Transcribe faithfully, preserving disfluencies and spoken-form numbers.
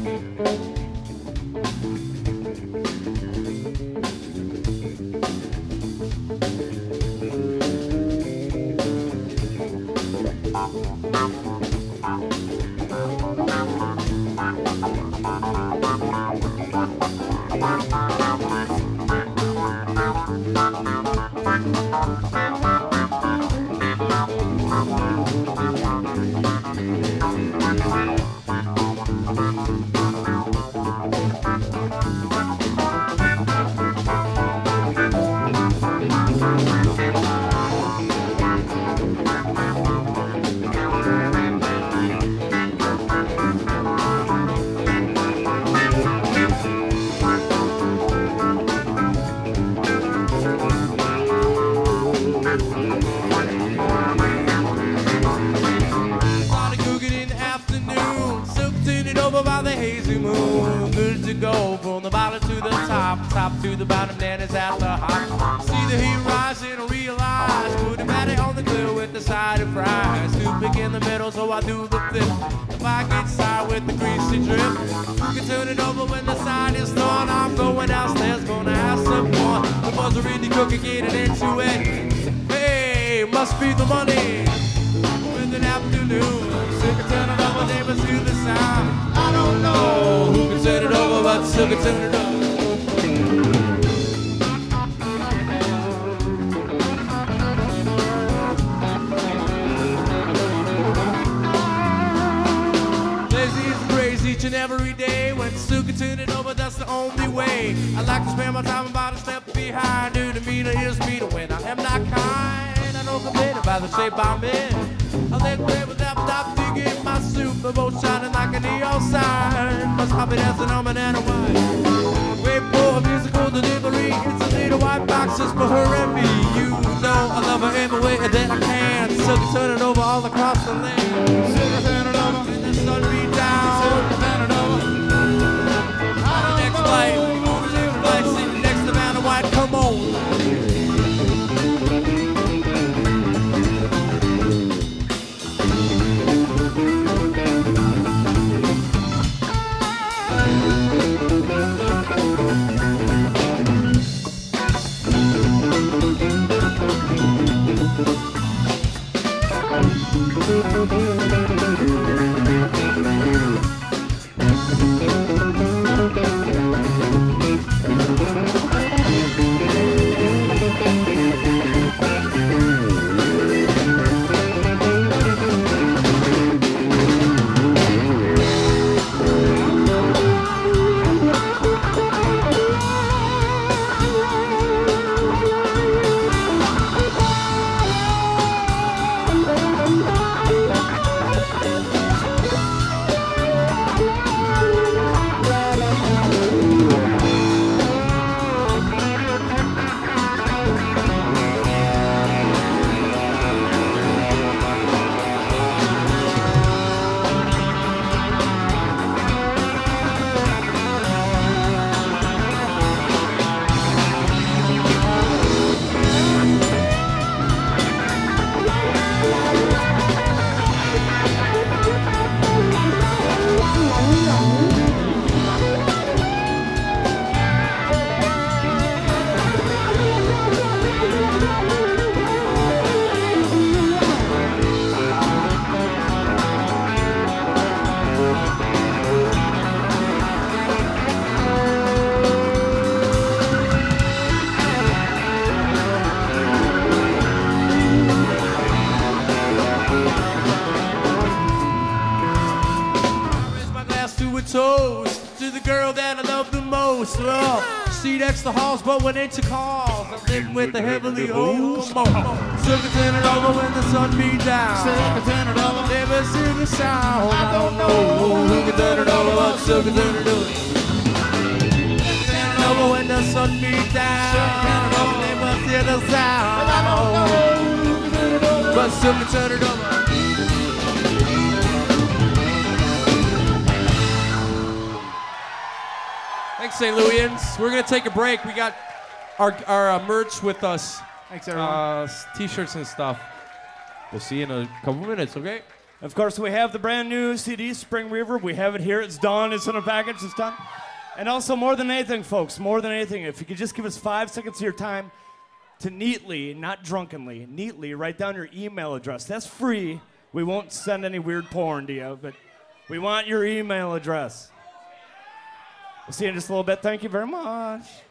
To the bottom, then it's at the hop. See the heat rise and realize, put a patty on the grill with the side of fries. Too big in the middle, so I do the flip. If I get side with the greasy drip, you can turn it over when the side is done. I'm going downstairs, gonna have some fun. The boys are really cooking, getting into it. Hey, must be the money. With an afternoon, still can turn it over, neighbors to the sound. I don't know who can turn it over, but still can turn it over. Each and every day, when Sue can turn it over, that's the only way. I like to spend my time about a step behind. Do the meter is meter when I am not kind. I don't complain about the shape I'm in. I let play with that top digging my soup. The boat shining like a neon sign. Must hop it as an almond and a wine. Wait for a musical delivery. It's a little white box just for her and me. You know I love her every way that I can. So can turn it over all across the land. So can turn it over when the sun beats down. Come on. Toast to the girl that I love the most. Oh, she decks the halls, but when it's a call, I'm living with the heavily old. Come on, so can turn it over when the sun beats down. So can turn it over, never see the sound. I don't know who can turn it over, but so can turn it over. Turn it over when the sun beats down. Never see the sound. I don't know who can turn it over, but so can turn it over. Thanks, Saint Louisans. We're gonna take a break. We got our our uh, merch with us. Thanks, everyone. Uh, t-shirts and stuff. We'll see you in a couple minutes, okay? Of course, we have the brand new C D, Spring River. We have it here. It's done. It's in a package. It's done. And also, more than anything, folks, more than anything, if you could just give us five seconds of your time to neatly, not drunkenly, neatly write down your email address. That's free. We won't send any weird porn to you, but we want your email address. We'll see you in just a little bit. Thank you very much.